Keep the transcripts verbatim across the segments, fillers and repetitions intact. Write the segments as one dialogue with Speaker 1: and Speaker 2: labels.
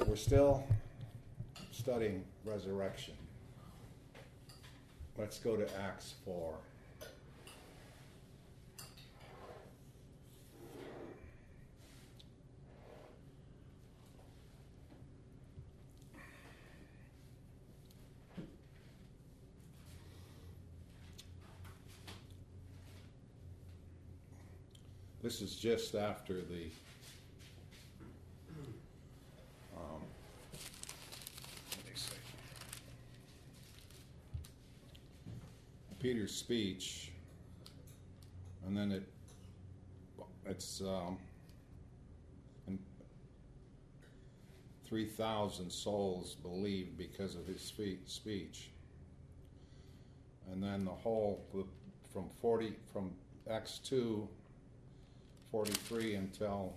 Speaker 1: We're still studying resurrection. Let's go to Acts four. This is just after the um, what do they say? Peter's speech, and then it it's um, and three thousand souls believed because of his speech, and then the whole from forty from Acts two. forty-three until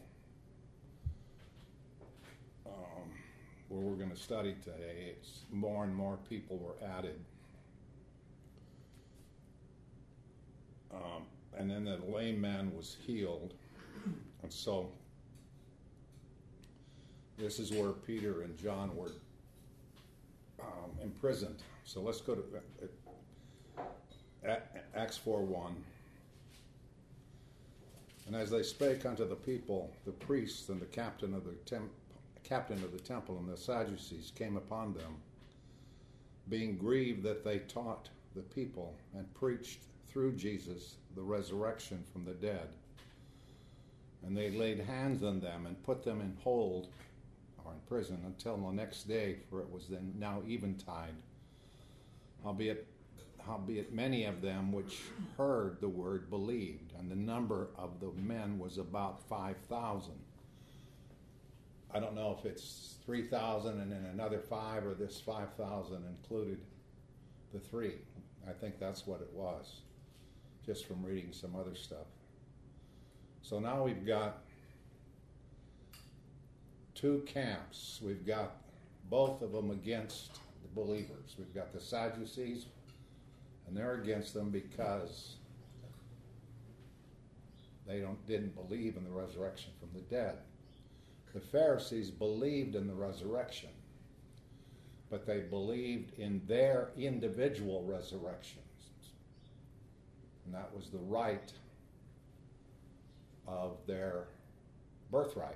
Speaker 1: um, where we're going to study today, it's more and more people were added. Um, and then the lame man was healed. And so this is where Peter and John were um, imprisoned. So let's go to uh, Acts four one. And as they spake unto the people, the priests and the captain of the temp- captain of the temple and the Sadducees came upon them, being grieved that they taught the people and preached through Jesus the resurrection from the dead. And they laid hands on them and put them in hold or in prison until the next day, for it was then now eventide. Howbeit Howbeit many of them which heard the word believed, and the number of the men was about five thousand. I don't know if it's three thousand and then another five, or this five thousand included the three. I think that's what it was, just from reading some other stuff. So now we've got two camps. We've got both of them against the believers. We've got the Sadducees, and they're against them because they don't didn't believe in the resurrection from the dead. The Pharisees believed in the resurrection, but they believed in their individual resurrections. And that was the right of their birthright.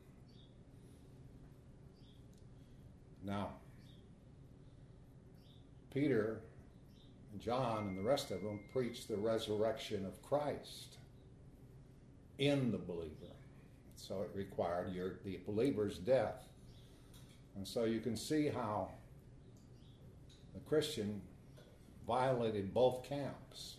Speaker 1: Now, Peter, John and the rest of them preached the resurrection of Christ in the believer. So it required your the believer's death. And so you can see how the Christian violated both camps.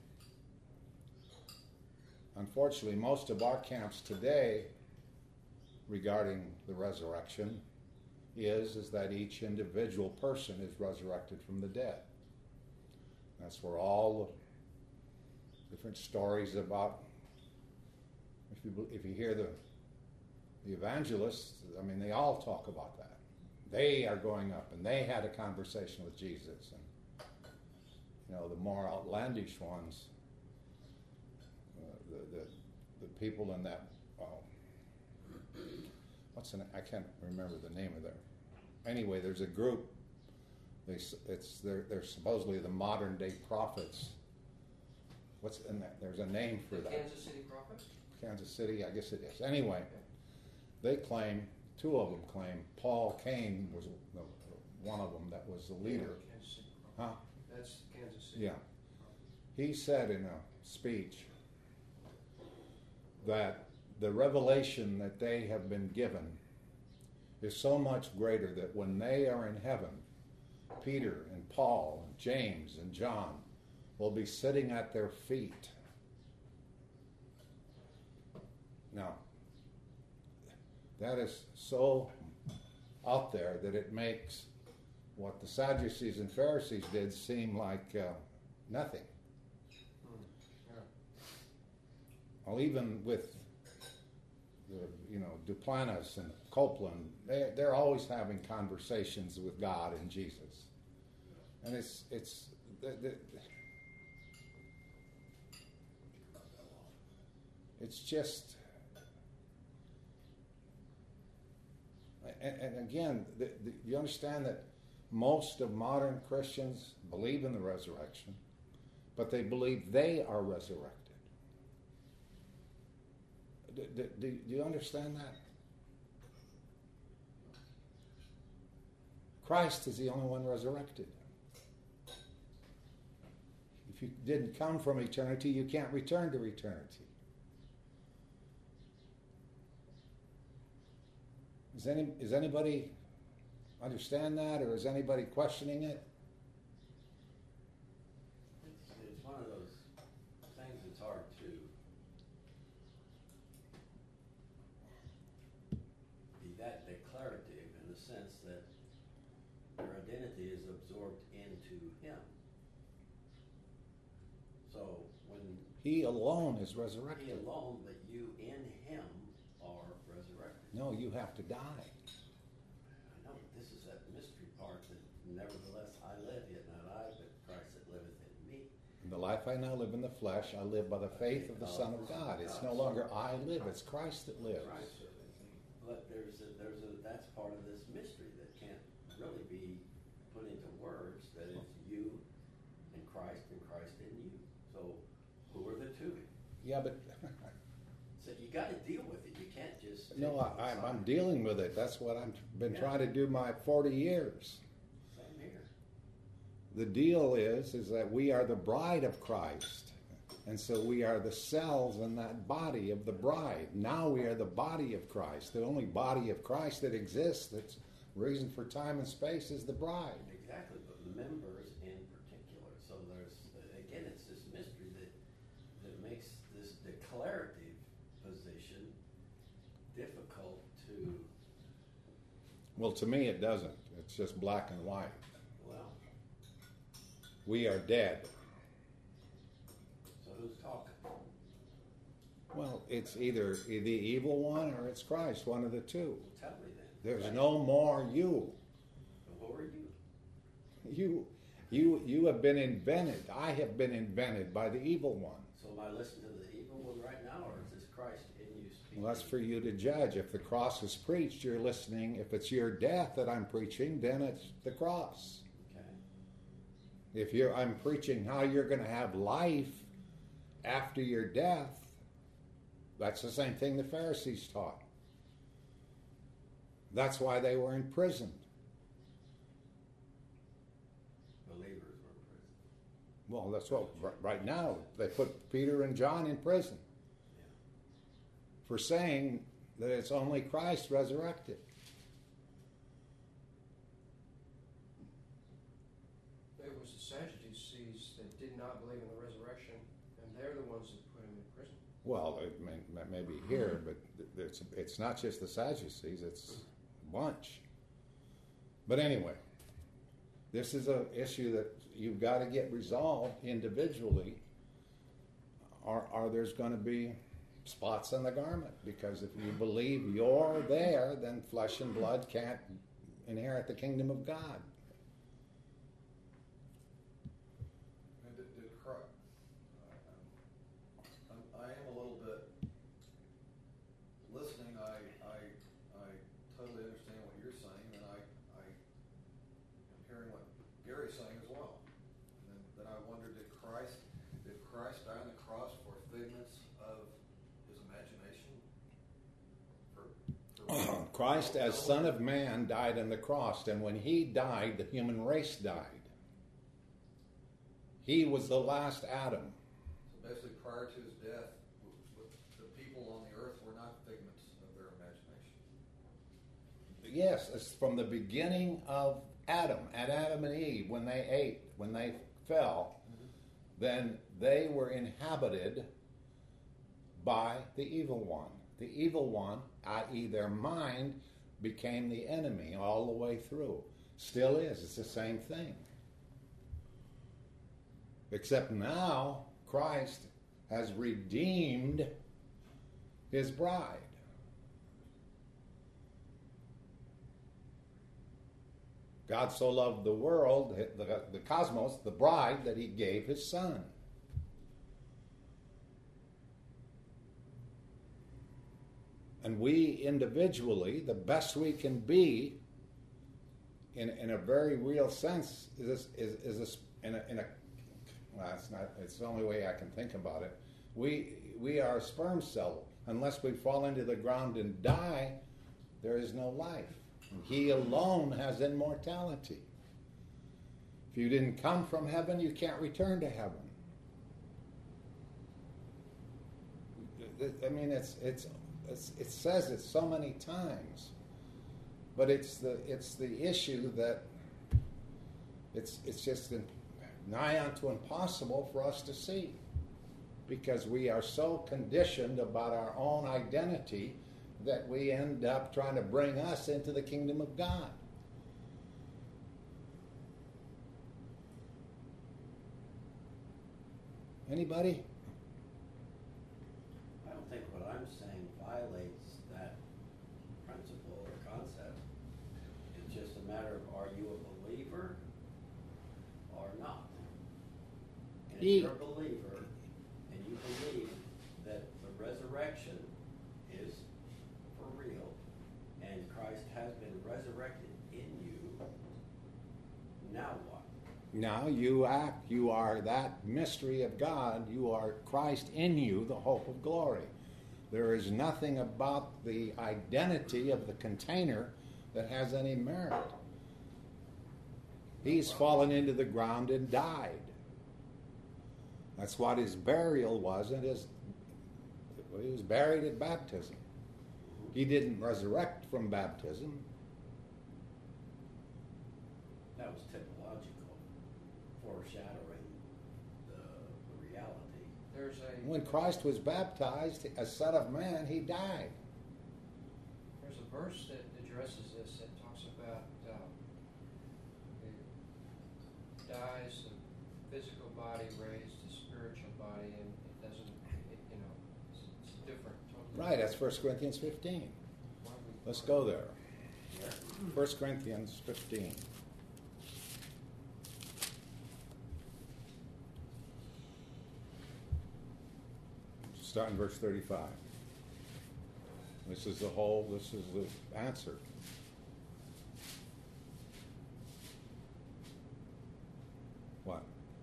Speaker 1: Unfortunately, most of our camps today regarding the resurrection is, is that each individual person is resurrected from the dead. That's where all the different stories about, if you if you hear the the evangelists, I mean, they all talk about that. They are going up, and they had a conversation with Jesus. And you know, the more outlandish ones, uh, the, the the people in that, oh, what's an I can't remember the name of their. Anyway, there's a group. They, it's they're, they're supposedly the modern day prophets. What's in that? There's a name for
Speaker 2: the
Speaker 1: that.
Speaker 2: Kansas City prophets?
Speaker 1: Kansas City, I guess it is. Anyway, okay. They claim, two of them claim, Paul Cain was the, one of them that was the leader.
Speaker 2: Kansas City
Speaker 1: huh?
Speaker 2: That's Kansas City.
Speaker 1: Yeah. He said in a speech that the revelation that they have been given is so much greater that when they are in heaven, Peter and Paul and James and John will be sitting at their feet. Now, that is so out there that it makes what the Sadducees and Pharisees did seem like uh, nothing.
Speaker 2: Hmm. Yeah.
Speaker 1: Well, even with the, you know, Duplantis and Copeland, they, they're always having conversations with God and Jesus. And it's, it's, the, the, it's just, and, and again, the, the, you understand that most of modern Christians believe in the resurrection, but they believe they are resurrected. Do, do, do you understand that? Christ is the only one resurrected. If you didn't come from eternity, you can't return to eternity. Is any is anybody understand that, or is anybody questioning it?
Speaker 3: It's, it's one of those things that's hard to be that declarative in the sense that your identity is absorbed into Him. So when
Speaker 1: He alone is resurrected.
Speaker 3: He alone, but you in Him are resurrected.
Speaker 1: No, you have to die.
Speaker 3: I know, but this is that mystery part that nevertheless I live, yet not I, but Christ that liveth in me.
Speaker 1: In the life I now live in the flesh, I live by the faith of the Son of God. It's no longer I live, it's Christ that lives.
Speaker 3: Right. But there's a, there's a, that's part of this mystery that can't really be put into words, that it's you and Christ and Christ in you. So who are the two?
Speaker 1: Yeah, but
Speaker 3: So you got to deal with it. You can't just
Speaker 1: no, I, I'm, I'm dealing with it. That's what I've been
Speaker 3: Yeah.
Speaker 1: trying to do my forty years.
Speaker 3: Same here.
Speaker 1: The deal is, is that we are the bride of Christ. And so we are the cells in that body of the bride. Now we are the body of Christ. The only body of Christ that exists, that's reason for time and space, is the bride.
Speaker 3: Exactly, but members in particular. So there's, again, it's this mystery that, that makes this declarative position difficult to,
Speaker 1: Well, to me it doesn't. It's just black and white.
Speaker 3: well,
Speaker 1: We are dead.
Speaker 3: so who's talking?
Speaker 1: Well, it's either the evil one or it's Christ, one of the two.
Speaker 3: Tell me then.
Speaker 1: There's
Speaker 3: Right.
Speaker 1: no more you.
Speaker 3: Who are you?
Speaker 1: You, you, you have been invented. I have been invented by the evil one.
Speaker 3: So am I listening to the evil one right now, or is this Christ in you speaking?
Speaker 1: Well, that's for you to judge. If the cross is preached, you're listening. If it's your death that I'm preaching, then it's the cross.
Speaker 3: Okay.
Speaker 1: If you're, I'm preaching how you're going to have life after your death, that's the same thing the Pharisees taught. That's why they were in prison.
Speaker 3: Believers were in prison.
Speaker 1: Well, that's what, right now, they put Peter and John in prison
Speaker 3: Yeah.
Speaker 1: for saying that it's only Christ resurrected.
Speaker 2: It was the Sadducees that did not believe in the resurrection, and they're the ones that put him in prison.
Speaker 1: Well, it may, that may be here, but it's, it's not just the Sadducees, it's a bunch. But anyway, this is an issue that you've got to get resolved individually, or, or there's going to be spots on the garment. Because if you believe you're there, then flesh and blood can't inherit the kingdom of God.
Speaker 4: And did, did Christ, I'm, I am a little bit listening. I, I, I totally understand what you're saying, and I, I am hearing what Gary's saying as well. And then, then I wonder, did Christ, did Christ die on the cross for figments of his imagination? For, for
Speaker 1: Christ, as Son of Man, died on the cross, and when he died, the human race died. He was the last Adam.
Speaker 4: So basically, prior to his death, w- w- the people on the earth were not figments of their imagination.
Speaker 1: Yes, it's from the beginning of Adam, at Adam and Eve, when they ate, when they fell, then they were inhabited by the evil one. The evil one, that is their mind, became the enemy all the way through. Still is. It's the same thing. Except now, Christ has redeemed his bride. God so loved the world, the, the cosmos, the bride, that he gave his son. And we individually, the best we can be, in in a very real sense, is this, is is this in a in a well, it's not. It's the only way I can think about it. We we are a sperm cell. Unless we fall into the ground and die, there is no life. And He alone has immortality. If you didn't come from heaven, you can't return to heaven. I mean, it's it's, it's it says it so many times, but it's the it's the issue that it's it's just nigh unto impossible for us to see, because we are so conditioned about our own identity that we end up trying to bring us into the kingdom of God. Anybody?
Speaker 3: I don't think what I'm saying violates that principle or concept. It's just a matter of, are you a believer or not? And if
Speaker 1: He-
Speaker 3: you're a believer and you believe that the resurrection is for real and Christ has been resurrected in you, now what?
Speaker 1: Now you act, you are that mystery of God, you are Christ in you, the hope of glory. There is nothing about the identity of the container that has any merit. He's fallen into the ground and died. That's what his burial was, and his he was buried at baptism. He didn't resurrect from baptism.
Speaker 3: That was typological, foreshadowing the, the reality.
Speaker 2: There's a
Speaker 1: When Christ was baptized as Son of Man, he died.
Speaker 2: there's a verse that addresses this that talks about um, it dies the physical body, raised the spiritual body, and it doesn't, it, you know, it's, it's different. Totally.
Speaker 1: Right, that's First Corinthians fifteen.
Speaker 2: Why we-
Speaker 1: Let's go there.
Speaker 3: Yeah.
Speaker 1: First Corinthians fifteen. Start in verse thirty-five. This is the whole, this is the answer. What?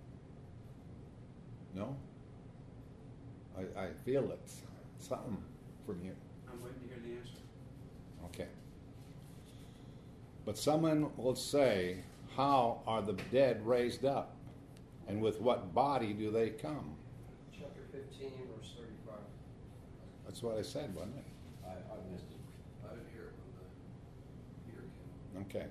Speaker 1: No? I, I feel it. Something from you.
Speaker 5: I'm waiting to hear the answer.
Speaker 1: Okay. But someone will say, how are the dead raised up? And with what body do they come?
Speaker 2: Chapter fifteen, verse thirty-five.
Speaker 1: That's what I said, wasn't it?
Speaker 3: I, I missed it.
Speaker 4: I didn't hear it when the heater came on.
Speaker 1: Okay.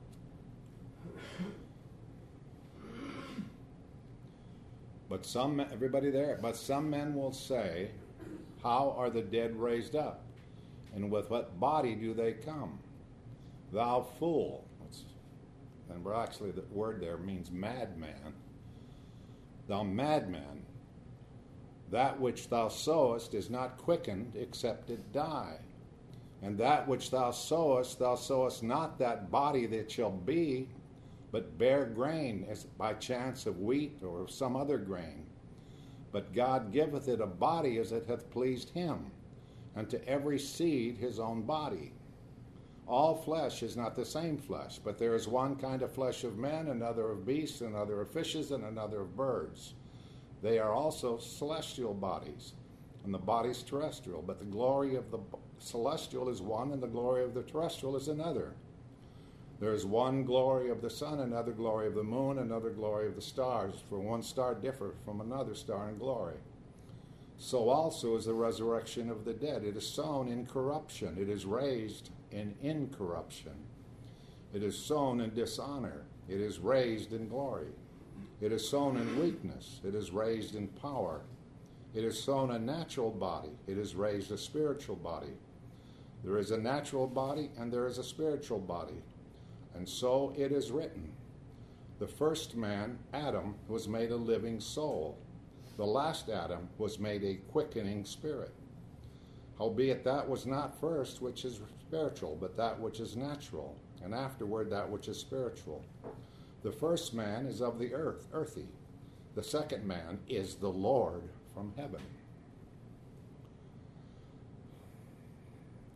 Speaker 1: But some, everybody there, but some men will say, how are the dead raised up? And with what body do they come? Thou fool. That's, and we're actually, the word there means madman. Thou madman. That which thou sowest is not quickened, except it die. And that which thou sowest, thou sowest not that body that shall be, but bare grain, as by chance of wheat or of some other grain. But God giveth it a body as it hath pleased him, and to every seed his own body. All flesh is not the same flesh, but there is one kind of flesh of men, another of beasts, another of fishes, and another of birds. They are also celestial bodies, and the bodies terrestrial. But the glory of the celestial is one, and the glory of the terrestrial is another. There is one glory of the sun, another glory of the moon, another glory of the stars, for one star differeth from another star in glory. So also is the resurrection of the dead. It is sown in corruption, it is raised in incorruption. It is sown in dishonor, it is raised in glory. It is sown in weakness, it is raised in power. It is sown a natural body, it is raised a spiritual body. There is a natural body and there is a spiritual body. And so it is written, the first man, Adam, was made a living soul. The last Adam was made a quickening spirit. Howbeit that was not first which is spiritual, but that which is natural, and afterward that which is spiritual. The first man is of the earth, earthy. The second man is the Lord from heaven.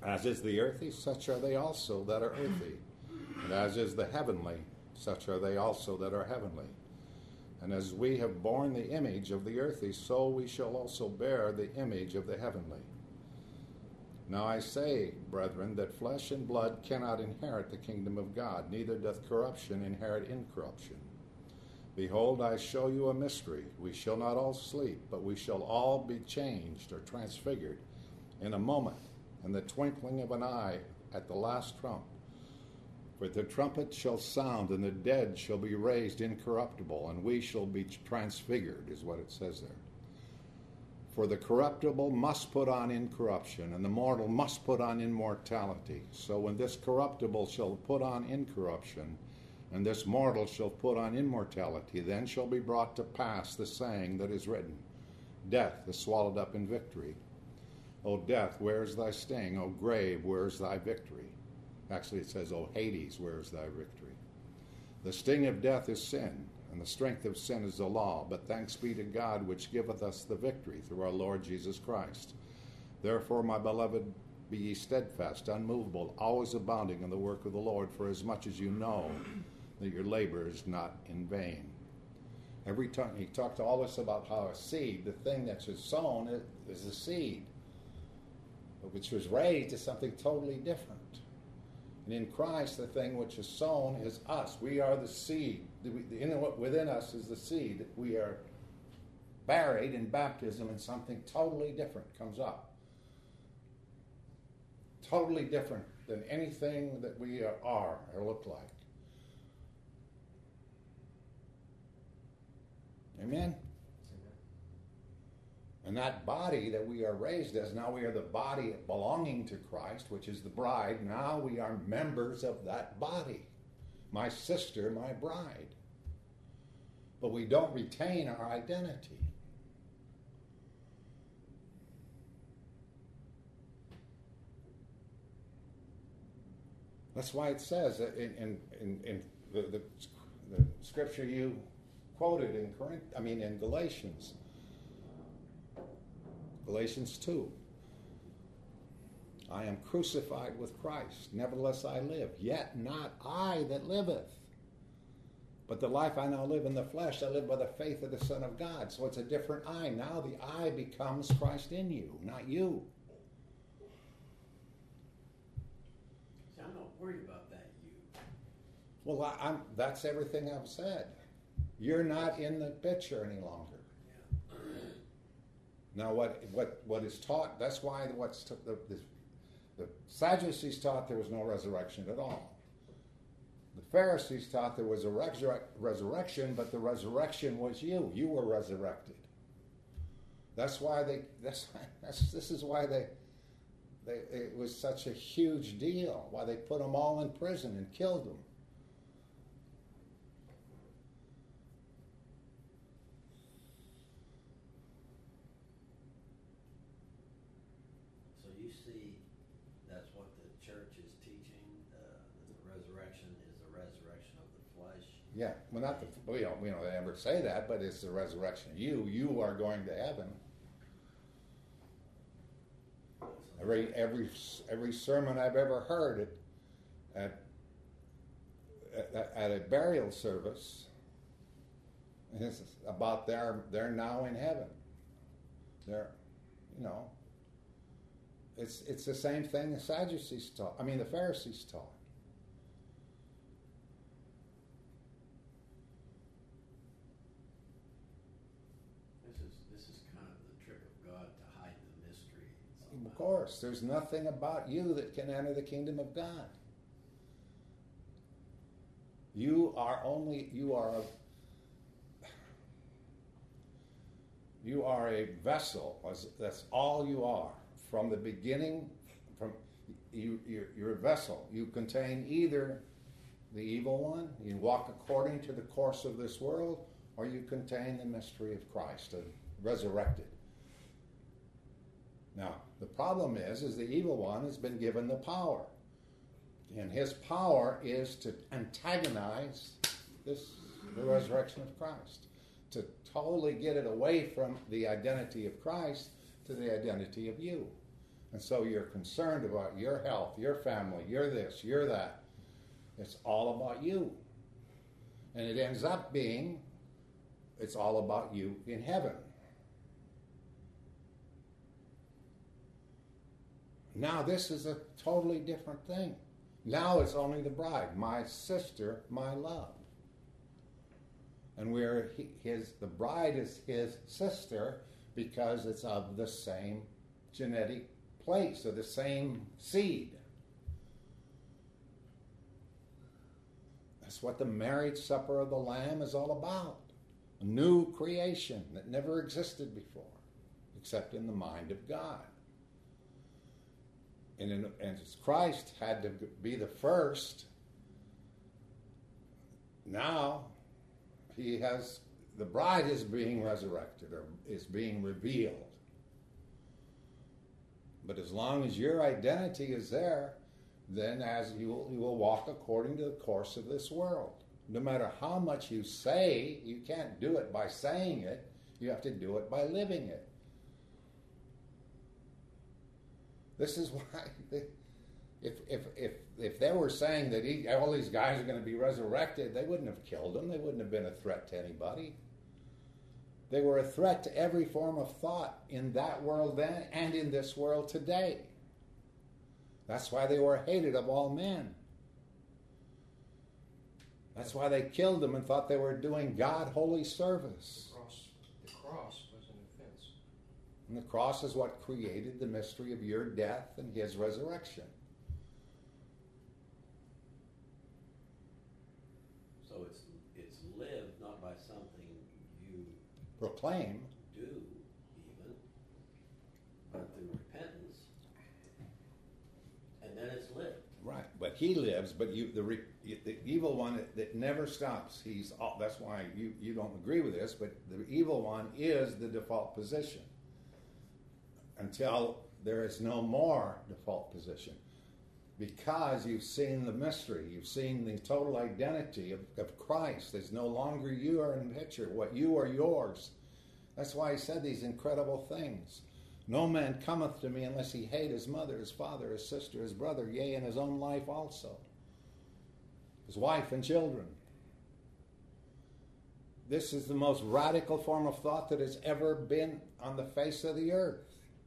Speaker 1: As is the earthy, such are they also that are earthy. And as is the heavenly, such are they also that are heavenly. And as we have borne the image of the earthy, so we shall also bear the image of the heavenly. Now I say, brethren, that flesh and blood cannot inherit the kingdom of God, neither doth corruption inherit incorruption. Behold, I show you a mystery. We shall not all sleep, but we shall all be changed or transfigured in a moment, in the twinkling of an eye, at the last trump. For the trumpet shall sound, and the dead shall be raised incorruptible, and we shall be transfigured, is what it says there. For the corruptible must put on incorruption, and the mortal must put on immortality. So when this corruptible shall put on incorruption, and this mortal shall put on immortality, then shall be brought to pass the saying that is written, Death is swallowed up in victory. O death, where is thy sting? O grave, where is thy victory? Actually, it says, O Hades, where is thy victory? The sting of death is sin, and the strength of sin is the law. But thanks be to God, which giveth us the victory through our Lord Jesus Christ. Therefore, my beloved, be ye steadfast, unmovable, always abounding in the work of the Lord, for as much as you know that your labor is not in vain. Every time he talked to all of us about how a seed, the thing that's sown, is a seed, which was raised is something totally different. And in Christ, the thing which is sown is us. We are the seed. Within us is the seed. We are buried in baptism, and something totally different comes up. Totally different than anything that we are or look like. Amen? And that body that we are raised as, now we are the body belonging to Christ, which is the bride. Now we are members of that body. My sister, my bride. But we don't retain our identity. That's why it says in, in, in, in the, the, the scripture you quoted in Corinth, I mean in Galatians, Galatians two. I am crucified with Christ, nevertheless I live, yet not I that liveth, but the life I now live in the flesh, I live by the faith of the Son of God. So it's a different I. Now the I becomes Christ in you, not you.
Speaker 3: See, I'm not worried about that you.
Speaker 1: Well, I, I'm, that's everything I've said. You're not in the picture any longer. Now, what what what is taught? That's why what's t- the, the the Sadducees taught there was no resurrection at all. The Pharisees taught there was a resur- resurrection, but the resurrection was you. You were resurrected. That's why they. That's, that's this is why they. They it was such a huge deal. Why they put them all in prison and killed them. Yeah, well, not the, we don't, we don't ever say that, but it's the resurrection of you. You are going to heaven. Every every every sermon I've ever heard at at, at a burial service is about their they're now in heaven. They're, you know, it's it's the same thing the Sadducees taught. I mean, the Pharisees taught. Of course, there's nothing about you that can enter the kingdom of God. You are only, you are a, you are a vessel. That's all you are. From the beginning, from you, you're, you're a vessel. You contain either the evil one, you walk according to the course of this world, or you contain the mystery of Christ, the resurrected. Now, the problem is, is the evil one has been given the power. And his power is to antagonize this, the resurrection of Christ. To totally get it away from the identity of Christ to the identity of you. And so you're concerned about your health, your family, your this, your that. It's all about you. And it ends up being, it's all about you in heaven. Now this is a totally different thing. Now it's only the bride, my sister, my love. And we're his, the bride is his sister because it's of the same genetic place, or the same seed. That's what the marriage supper of the Lamb is all about. A new creation that never existed before, except in the mind of God. And, in, and Christ had to be the first. Now, he has, the bride is being resurrected, or is being revealed. But as long as your identity is there, then as you will, you will walk according to the course of this world. No matter how much you say, you can't do it by saying it. You have to do it by living it. This is why, they, if if if if they were saying that he, all these guys are going to be resurrected, they wouldn't have killed them. They wouldn't have been a threat to anybody. They were a threat to every form of thought in that world then and in this world today. That's why they were hated of all men. That's why they killed them and thought they were doing God holy service.
Speaker 2: The cross, the cross was an offense.
Speaker 1: And the cross is what created the mystery of your death and his resurrection.
Speaker 3: So it's it's lived not by something you
Speaker 1: Proclaim.
Speaker 3: do even, but through repentance, and then it's lived.
Speaker 1: Right, but he lives, but you, the, re, the evil one that, that never stops. He's all, that's why you, you don't agree with this, but the evil one is the default position until there is no more default position, because you've seen the mystery, you've seen the total identity of, of Christ. There's no longer you are in the picture. What you are yours. That's why he said these incredible things. No man cometh to me unless he hate his mother, his father, his sister, his brother, yea, and his own life also, his wife and children. This is the most radical form of thought that has ever been on the face of the earth.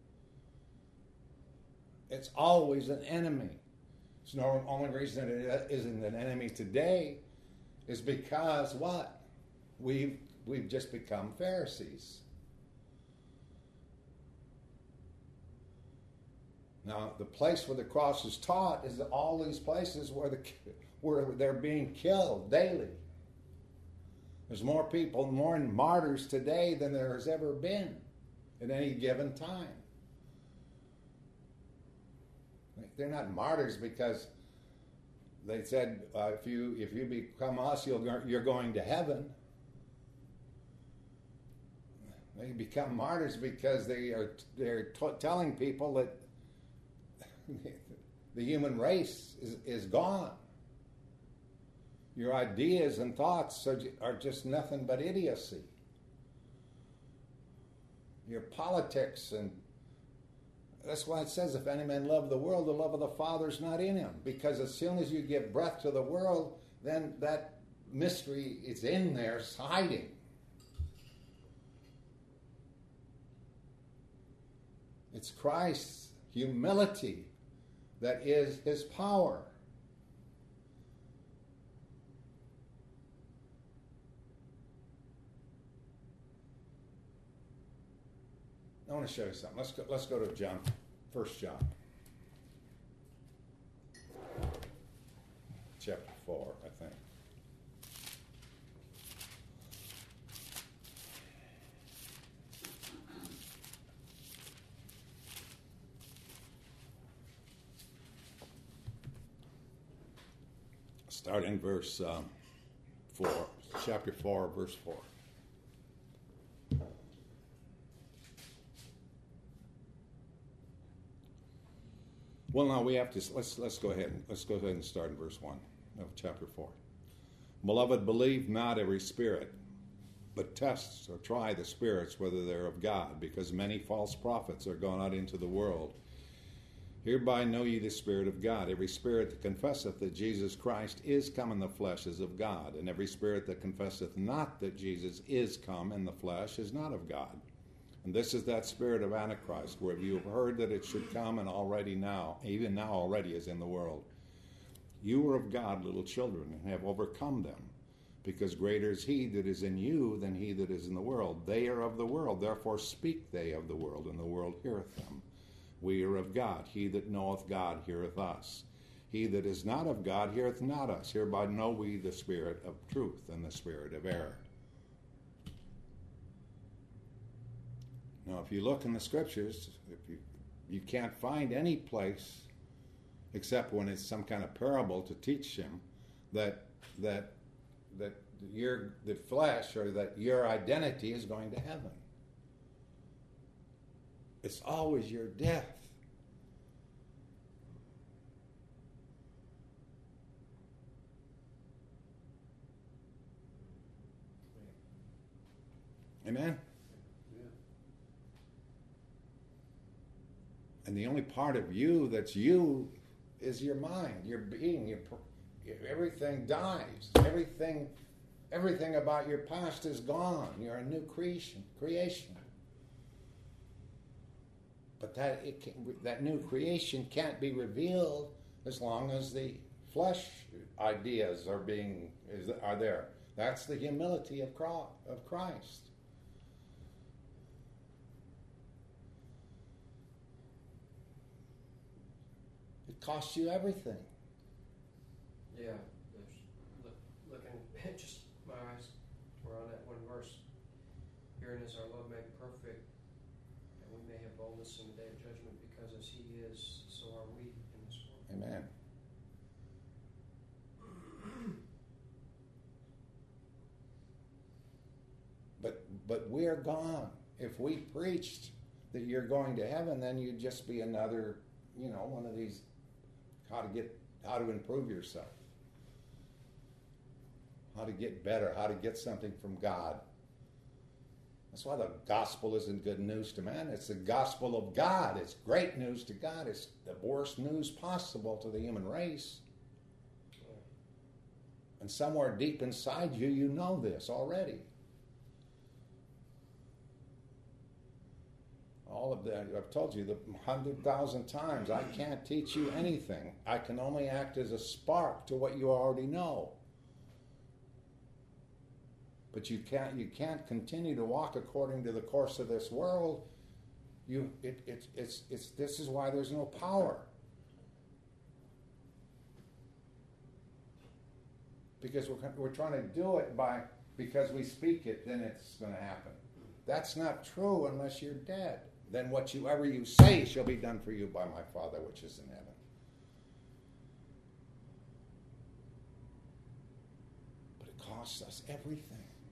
Speaker 1: It's always an enemy. It's the only reason it isn't an enemy today is because what? We've, we've just become Pharisees. Now, the place where the cross is taught is all these places where, the, where they're being killed daily. There's more people, more martyrs today than there has ever been at any given time. They're not martyrs because they said, uh, if you if you become us, you'll, you're going to heaven. They become martyrs because they are they're t- telling people that the human race is, is gone. Your ideas and thoughts are, are just nothing but idiocy. Your politics, and that's why it says, if any man love the world, the love of the Father is not in him. Because as soon as you give breath to the world, then that mystery is in there, it's hiding. It's Christ's humility that is his power. I want to show you something. Let's go, let's go to John, First John, chapter four, I think. Starting verse um, four, chapter four, verse four. Well, now we have to let's let's go ahead and let's go ahead and start in verse one of chapter four. Beloved, believe not every spirit, but test or try the spirits whether they're of God, because many false prophets are gone out into the world. Hereby know ye the Spirit of God. Every spirit that confesseth that Jesus Christ is come in the flesh is of God, and every spirit that confesseth not that Jesus is come in the flesh is not of God. And this is that spirit of Antichrist, where you have heard that it should come, and already now, even now already is in the world. You are of God, little children, and have overcome them, because greater is he that is in you than he that is in the world. They are of the world, therefore speak they of the world, and the world heareth them. We are of God. He that knoweth God heareth us. He that is not of God heareth not us. Hereby know we the spirit of truth and the spirit of error. Now, if you look in the scriptures, if you, you can't find any place, except when it's some kind of parable to teach him, that that that your the flesh or that your identity is going to heaven. It's always your death. Amen?
Speaker 3: Yeah.
Speaker 1: And the only part of you that's you is your mind, your being, your, everything dies. Everything, everything about your past is gone. You're a new creation. Creation. But that it can, that new creation can't be revealed as long as the flesh ideas are being is, are there. That's the humility of of Christ. It costs you everything.
Speaker 2: Yeah, there's look, looking just my eyes were on that one verse. Herein is our love made perfect, that we may have boldness in the day of judgment, because as He is, so are we in this world.
Speaker 1: Amen. But but we're gone. If we preached that you're going to heaven, then you'd just be another, you know, one of these how to get how to improve yourself. How to get better, how to get something from God. That's why the gospel isn't good news to man. It's the gospel of God. It's great news to God. It's the worst news possible to the human race. And somewhere deep inside you, you know this already. All of that, I've told you the hundred thousand times, I can't teach you anything. I can only act as a spark to what you already know. But you can't you can't continue to walk according to the course of this world. You it, it it's it's this is why there's no power. Because we're we're trying to do it by because we speak it, then it's going to happen. That's not true unless you're dead. Then whatsoever you say shall be done for you by my Father which is in heaven. But it costs us everything.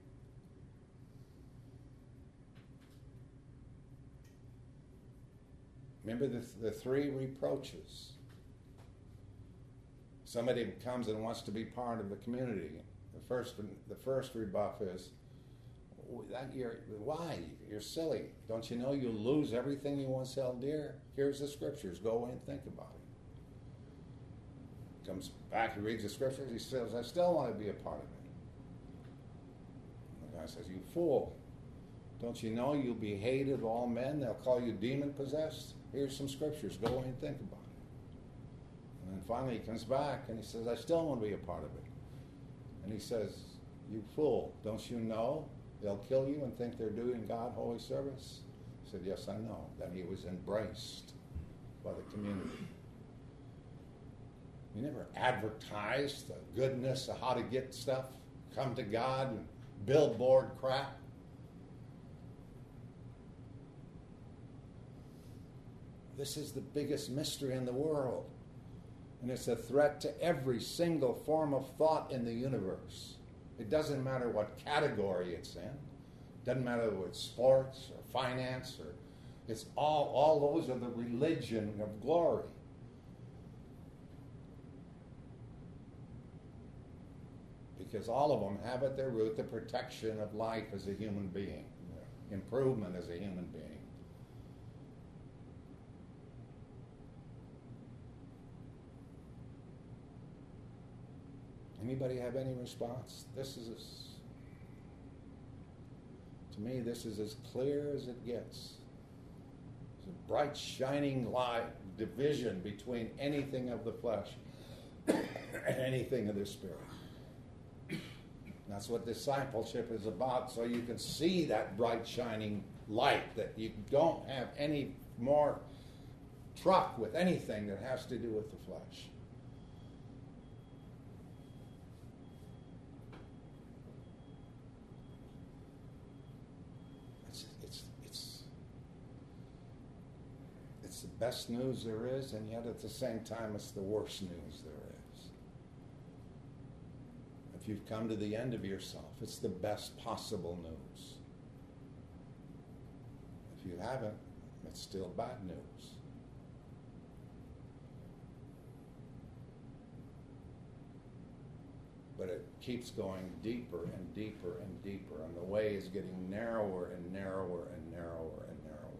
Speaker 1: Remember the, the three reproaches. Somebody comes and wants to be part of the community. The first, the first rebuff is, that you're, why? You're silly. Don't you know you'll lose everything you once held dear? Here's the scriptures. Go away and think about it. Comes back, he reads the scriptures. He says, I still want to be a part of it. And the guy says, you fool. Don't you know you'll be hated of all men? They'll call you demon-possessed. Here's some scriptures. Go away and think about it. And then finally he comes back and he says, I still want to be a part of it. And he says, you fool. Don't you know they'll kill you and think they're doing God holy service? He said, yes, I know. Then he was embraced by the community. You never advertised the goodness of how to get stuff, come to God, and billboard crap. This is the biggest mystery in the world. And it's a threat to every single form of thought in the universe. It doesn't matter what category it's in. It doesn't matter whether it's sports or finance or it's all, all those are the religion of glory. Because all of them have at their root the protection of life as a human being, improvement as a human being. Anybody have any response? This is, as, to me, this is as clear as it gets. It's a bright, shining light, division between anything of the flesh and anything of the Spirit. That's what discipleship is about, so you can see that bright, shining light, that you don't have any more truck with anything that has to do with the flesh. It's, it's, it's, it's the best news there is, and yet at the same time it's the worst news there is. If you've come to the end of yourself, it's the best possible news. If you haven't, it's still bad news. But it keeps going deeper and deeper and deeper, and the way is getting narrower and narrower and narrower and narrower.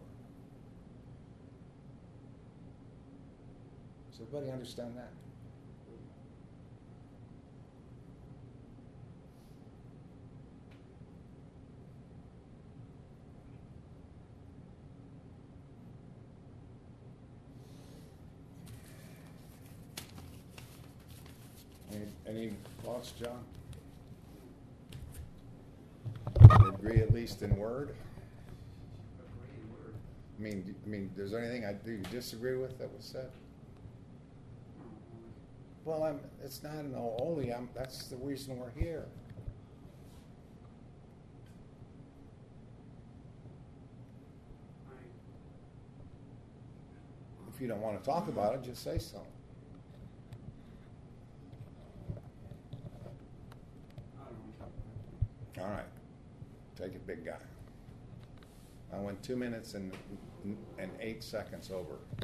Speaker 1: Does everybody understand that? Any, any thoughts, John? They agree at least in word?
Speaker 2: Agree word.
Speaker 1: I mean, I mean, is there anything I do you disagree with that was said? Well, I'm. It's not an only. I'm. That's the reason we're here. If you don't want to talk about it, just say so. All right, take it, big guy. I went two minutes and and eight seconds over.